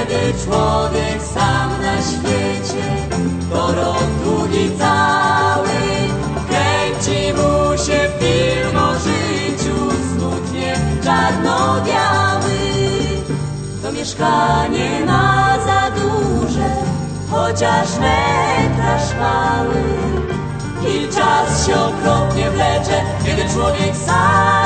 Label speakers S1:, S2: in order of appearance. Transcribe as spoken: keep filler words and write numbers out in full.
S1: Kiedy człowiek sam na świecie, to rok długi cały, kręci mu się film o życiu, smutnie czarno-biały. To mieszkanie ma za duże, chociaż metraż mały, i czas się okropnie wlecze, kiedy człowiek sam